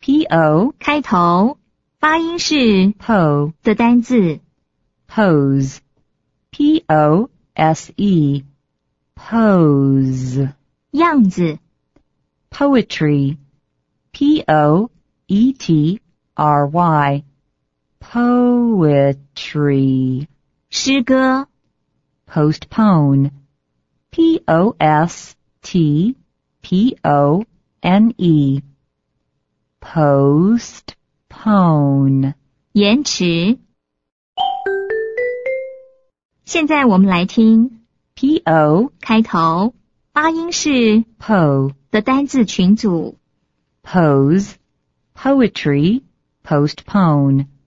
P-O 开头，发音是 po 的单字。 pose P-O-S-E pose 样子， poetry P-O-E-T-R-Y poetry 诗歌， postpone P-O-S-T-P-O-N-E postpone 延迟。现在我们来听 P-O 开头，发音是 po 的单字群组。 pose poetry postpone